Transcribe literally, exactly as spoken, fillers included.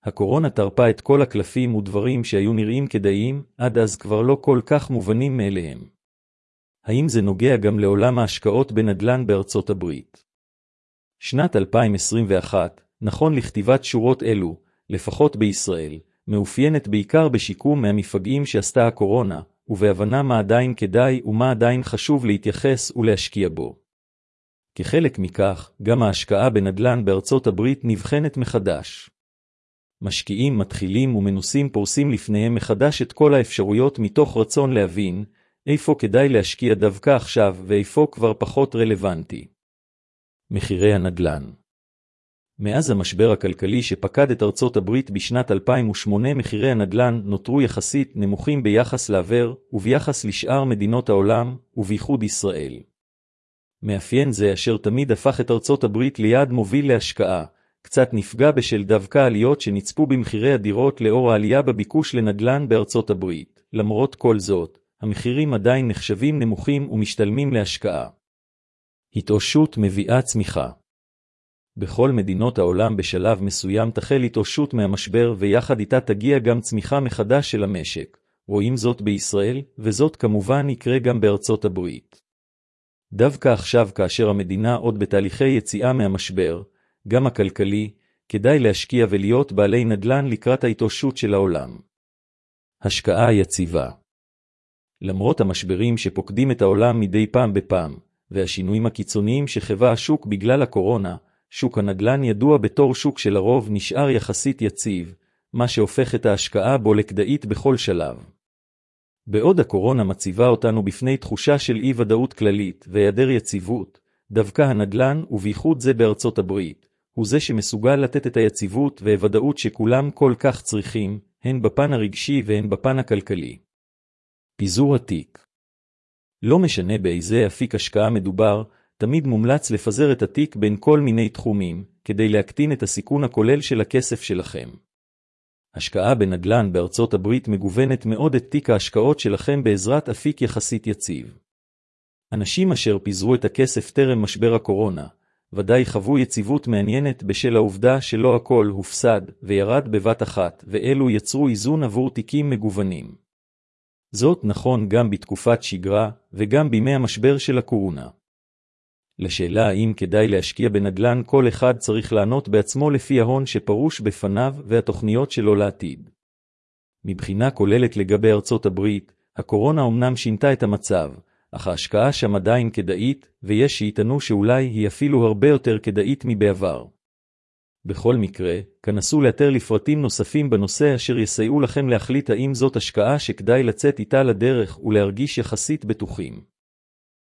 הקורונה טרפה את כל הקלפים ודברים שהיו נראים כדאיים, עד אז כבר לא כל כך מובנים מאליהם. האם זה נוגע גם לעולם ההשקעות בנדל"ן בארצות הברית? שנת אלפיים עשרים ואחת, נכון לכתיבת שורות אלו, לפחות בישראל, מאופיינת בעיקר בשיקום מהמפגעים שעשתה הקורונה, ובהבנה מה עדיין כדאי ומה עדיין חשוב להתייחס ולהשקיע בו. כחלק מכך, גם ההשקעה בנדל"ן בארצות הברית נבחנת מחדש. משקיעים מתחילים ומנוסים פורסים לפניהם מחדש את כל האפשרויות מתוך רצון להבין איפה כדאי להשקיע דווקא עכשיו ואיפה כבר פחות רלוונטי. מחירי הנדל"ן. מאז המשבר הכלכלי שפקד את ארצות הברית בשנת אלפיים ושמונה, מחירי הנדל"ן נותרו יחסית נמוכים ביחס לעבר וביחס לשאר מדינות העולם ובייחוד ישראל. מאפיין זה אשר תמיד הפך את ארצות הברית ליעד מוביל להשקעה, קצת נפגע בשל דווקא עליות שנצפו במחירי הדירות לאור העלייה בביקוש לנדל"ן בארצות הברית. למרות כל זאת, המחירים עדיין נחשבים נמוכים ומשתלמים להשקעה. התאוששות מביאה צמיחה. בכל מדינות העולם בשלב מסוים תחל התאוששות מהמשבר ויחד איתה תגיע גם צמיחה מחדש של המשק. רואים זאת בישראל, וזאת כמובן יקרה גם בארצות הברית. דווקא עכשיו כאשר המדינה עוד בתהליכי יציאה מהמשבר, גם הכלכלי, כדאי להשקיע ולהיות בעלי נדל"ן לקראת ההתאוששות של העולם. השקעה יציבה. למרות המשברים שפוקדים את העולם מדי פעם בפעם, והשינויים הקיצוניים שחווה השוק בגלל הקורונה, שוק הנדל"ן ידוע בתור שוק שלרוב נשאר יחסית יציב, מה שהופך את ההשקעה בו לכדאית בכל שלב. בעוד הקורונה מציבה אותנו בפני תחושה של אי-ודאות כללית והיעדר יציבות, דווקא הנדל"ן, ובייחוד זה בארצות הברית, הוא זה שמסוגל לתת את היציבות והוודאות שכולם כל כך צריכים, הן בפן הרגשי והן בפן הכלכלי. פיזור התיק. לא משנה באיזה אפיק השקעה מדובר, תמיד מומלץ לפזר את התיק בין כל מיני תחומים, כדי להקטין את הסיכון הכולל של הכסף שלכם. השקעה בנדל"ן בארצות הברית מגוונת מאוד את תיק ההשקעות שלכם בעזרת אפיק יחסית יציב. אנשים אשר פיזרו את הכסף טרם משבר הקורונה, ודאי חוו יציבות מעניינת בשל העובדה שלא הכל הופסד וירד בבת אחת, ואלו יצרו איזון עבור תיקים מגוונים. זאת נכון גם בתקופת שגרה וגם בימי המשבר של הקורונה. לשאלה האם כדאי להשקיע בנדל"ן, כל אחד צריך לענות בעצמו לפי ההון שפרוש בפניו והתוכניות שלו לעתיד. מבחינה כוללת לגבי ארצות הברית, הקורונה אמנם שינתה את המצב, אך ההשקעה שם עדיין כדאית, ויש שיטענו שאולי היא אפילו הרבה יותר כדאית מבעבר. בכל מקרה, כנסו לאתר לפרטים נוספים בנושא אשר יסייעו לכם להחליט האם זאת השקעה שכדאי לצאת איתה לדרך ולהרגיש יחסית בטוחים.